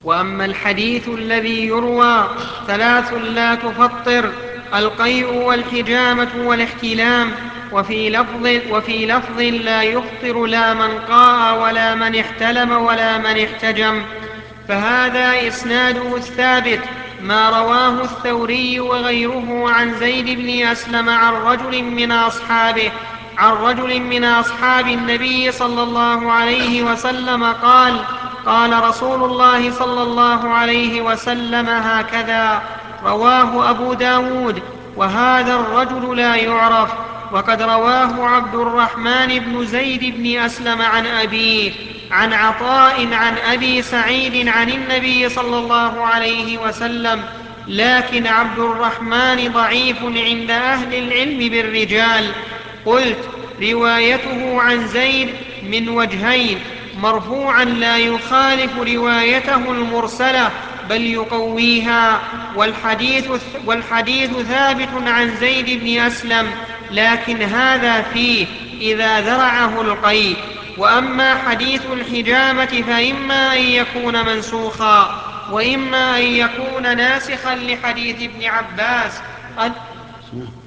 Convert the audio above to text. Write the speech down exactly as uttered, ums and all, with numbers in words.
وأما الحديث الذي يروى ثلاث لا تفطر: القيء والحجامة والاحتلام. وفي لفظ, وفي لفظ لا يفطر لا من قاء ولا من احتلم ولا من احتجم. فهذا إسناده الثابت ما رواه الثوري وغيره عن زيد بن أسلم عن رجل من أصحابه عن رجل من أصحاب النبي صلى الله عليه وسلم قال: قال رسول الله صلى الله عليه وسلم هكذا. رواه أبو داود. وهذا الرجل لا يعرف، وقد رواه عبد الرحمن بن زيد بن أسلم عن أبيه عن عطاء عن أبي سعيد عن النبي صلى الله عليه وسلم، لكن عبد الرحمن ضعيف عند أهل العلم بالرجال. قلت: روايته عن زيد من وجهين: مرفوعا لا يخالف روايته المرسلة بل يقويها، والحديث, والحديث ثابت عن زيد بن أسلم، لكن هذا فيه إذا ذرعه القيء. وأما حديث الحجامة فإما أن يكون منسوخا وإما أن يكون ناسخا لحديث ابن عباس.